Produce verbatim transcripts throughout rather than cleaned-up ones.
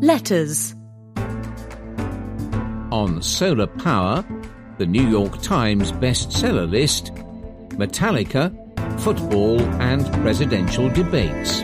Letters. On solar power, the New York Times bestseller list, Metallica, football and presidential debates.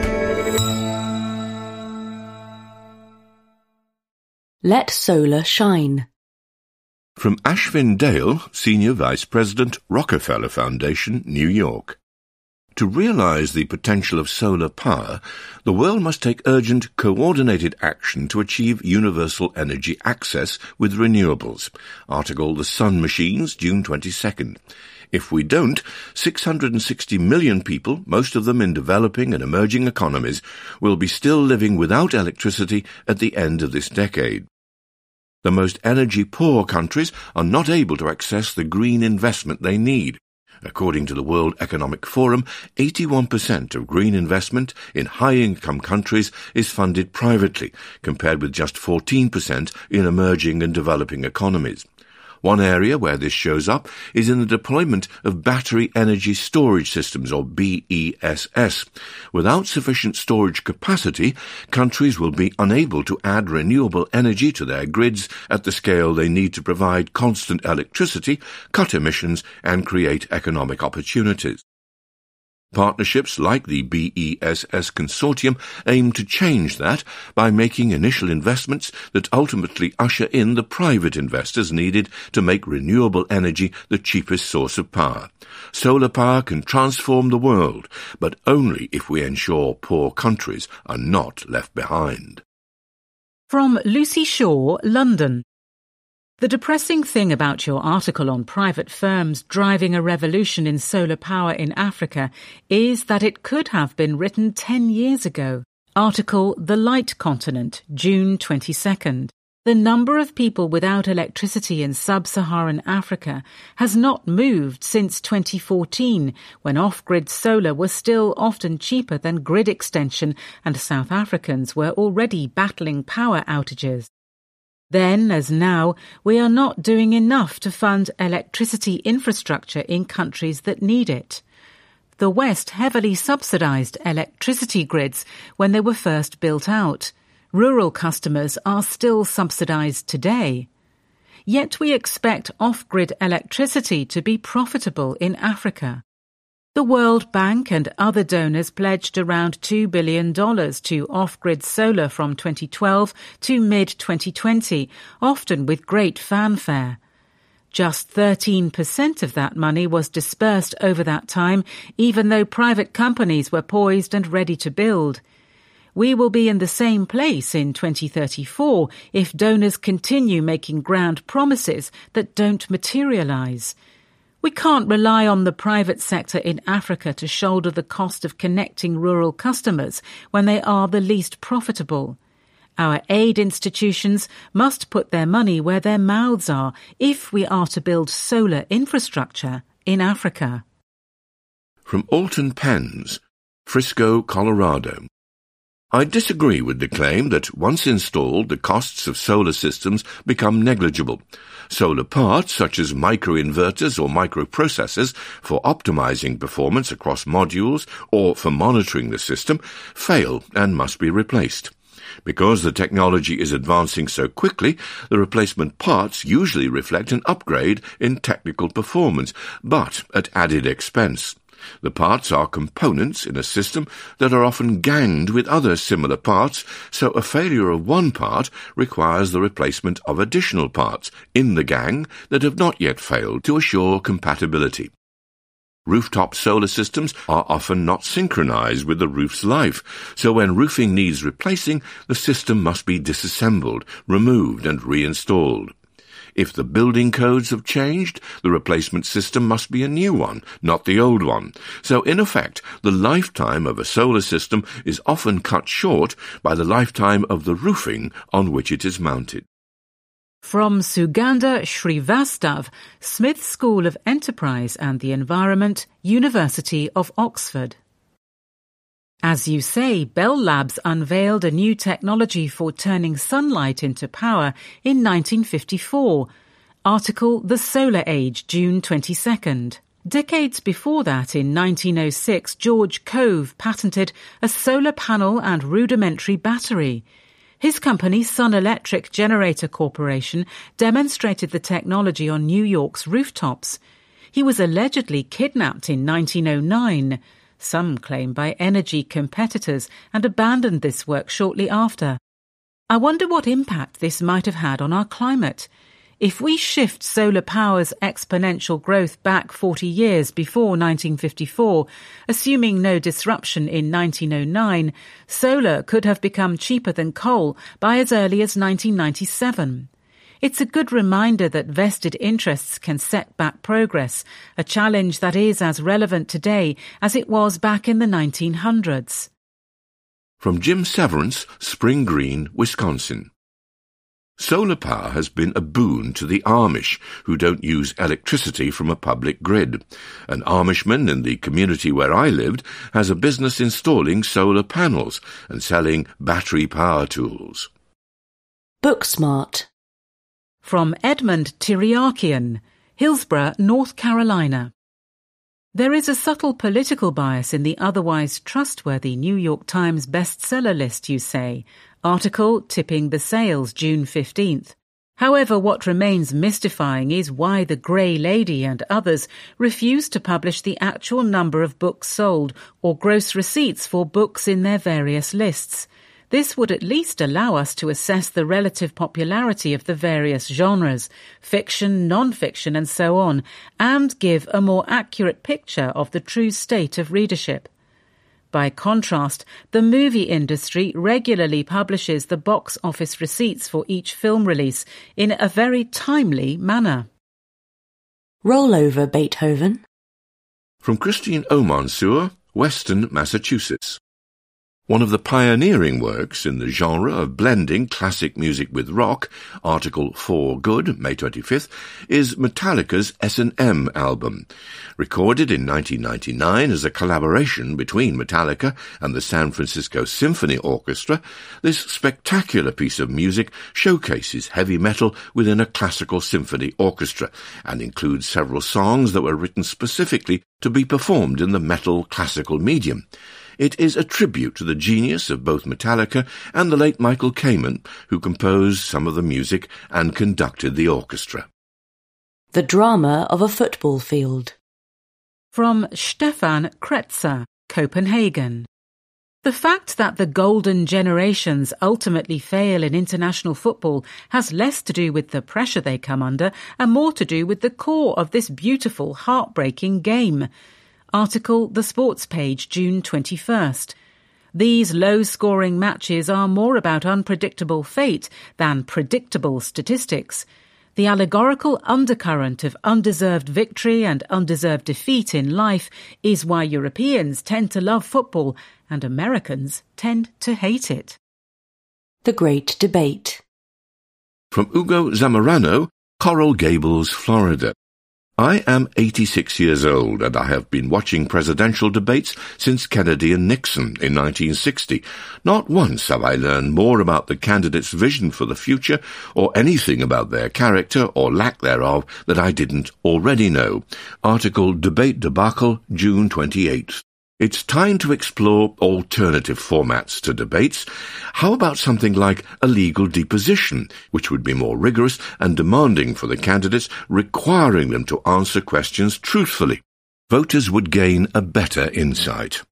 Let solar shine. From Ashvin Dale, Senior Vice President, Rockefeller Foundation, New York. To realize the potential of solar power, the world must take urgent, coordinated action to achieve universal energy access with renewables. Article The Sun Machines, June twenty-second. If we don't, six hundred sixty million people, most of them in developing and emerging economies, will be still living without electricity at the end of this decade. The most energy-poor countries are not able to access the green investment they need. According to the World Economic Forum, eighty-one percent of green investment in high-income countries is funded privately, compared with just fourteen percent in emerging and developing economies. One area where this shows up is in the deployment of battery energy storage systems, or B E S S. Without sufficient storage capacity, countries will be unable to add renewable energy to their grids at the scale they need to provide constant electricity, cut emissions, and create economic opportunities. Partnerships like the B E S S Consortium aim to change that by making initial investments that ultimately usher in the private investors needed to make renewable energy the cheapest source of power. Solar power can transform the world, but only if we ensure poor countries are not left behind. From Lucy Shaw, London. The depressing thing about your article on private firms driving a revolution in solar power in Africa is that it could have been written ten years ago. Article The Light Continent, June twenty-second. The number of people without electricity in sub-Saharan Africa has not moved since twenty fourteen, when off-grid solar was still often cheaper than grid extension and South Africans were already battling power outages. Then, as now, we are not doing enough to fund electricity infrastructure in countries that need it. The West heavily subsidized electricity grids when they were first built out. Rural customers are still subsidized today. Yet we expect off-grid electricity to be profitable in Africa. The World Bank and other donors pledged around two billion dollars to off-grid solar from twenty twelve to mid twenty twenty, often with great fanfare. Just thirteen percent of that money was dispersed over that time, even though private companies were poised and ready to build. We will be in the same place in twenty thirty-four if donors continue making grand promises that don't materialize. We can't rely on the private sector in Africa to shoulder the cost of connecting rural customers when they are the least profitable. Our aid institutions must put their money where their mouths are if we are to build solar infrastructure in Africa. From Alton Pens, Frisco, Colorado. I disagree with the claim that once installed, the costs of solar systems become negligible. Solar parts, such as microinverters or microprocessors, for optimizing performance across modules or for monitoring the system, fail and must be replaced. Because the technology is advancing so quickly, the replacement parts usually reflect an upgrade in technical performance, but at added expense. The parts are components in a system that are often ganged with other similar parts, so a failure of one part requires the replacement of additional parts in the gang that have not yet failed to assure compatibility. Rooftop solar systems are often not synchronized with the roof's life, so when roofing needs replacing, the system must be disassembled, removed, and reinstalled. If the building codes have changed, the replacement system must be a new one, not the old one. So, in effect, the lifetime of a solar system is often cut short by the lifetime of the roofing on which it is mounted. From Sugandha Srivastav, Smith School of Enterprise and the Environment, University of Oxford. As you say, Bell Labs unveiled a new technology for turning sunlight into power in nineteen fifty-four. Article The Solar Age, June twenty-second. Decades before that, in nineteen oh six, George Cove patented a solar panel and rudimentary battery. His company, Sun Electric Generator Corporation, demonstrated the technology on New York's rooftops. He was allegedly kidnapped in nineteen oh nine, some claim by energy competitors, and abandoned this work shortly after. I wonder what impact this might have had on our climate. If we shift solar power's exponential growth back forty years before nineteen fifty-four, assuming no disruption in nineteen oh nine, solar could have become cheaper than coal by as early as nineteen ninety-seven. It's a good reminder that vested interests can set back progress, a challenge that is as relevant today as it was back in the nineteen hundreds. From Jim Severance, Spring Green, Wisconsin. Solar power has been a boon to the Amish, who don't use electricity from a public grid. An Amishman in the community where I lived has a business installing solar panels and selling battery power tools. Booksmart. From Edmund Tiriakian, Hillsborough, North Carolina. There is a subtle political bias in the otherwise trustworthy New York Times bestseller list, you say. Article tipping the sales June fifteenth. However, what remains mystifying is why the Grey Lady and others refuse to publish the actual number of books sold or gross receipts for books in their various lists. This would at least allow us to assess the relative popularity of the various genres, fiction, non-fiction, and so on, and give a more accurate picture of the true state of readership. By contrast, the movie industry regularly publishes the box office receipts for each film release in a very timely manner. Rollover Beethoven. From Christine Omansour, Weston, Massachusetts. One of the pioneering works in the genre of blending classic music with rock, Article For Good, May twenty-fifth, is Metallica's S and M album. Recorded in nineteen ninety-nine as a collaboration between Metallica and the San Francisco Symphony Orchestra, this spectacular piece of music showcases heavy metal within a classical symphony orchestra and includes several songs that were written specifically to be performed in the metal classical medium. It is a tribute to the genius of both Metallica and the late Michael Kamen, who composed some of the music and conducted the orchestra. The Drama of a Football Field. From Stefan Kretzer, Copenhagen. The fact that the golden generations ultimately fail in international football has less to do with the pressure they come under and more to do with the core of this beautiful, heartbreaking game. Article The Sports Page, June twenty-first. These low-scoring matches are more about unpredictable fate than predictable statistics. The allegorical undercurrent of undeserved victory and undeserved defeat in life is why Europeans tend to love football and Americans tend to hate it. The Great Debate. From Ugo Zamorano, Coral Gables, Florida. I am eighty-six years old and I have been watching presidential debates since Kennedy and Nixon in nineteen sixty. Not once have I learned more about the candidates' vision for the future or anything about their character or lack thereof that I didn't already know. Article Debate Debacle, June twenty-eighth. It's time to explore alternative formats to debates. How about something like a legal deposition, which would be more rigorous and demanding for the candidates, requiring them to answer questions truthfully? Voters would gain a better insight.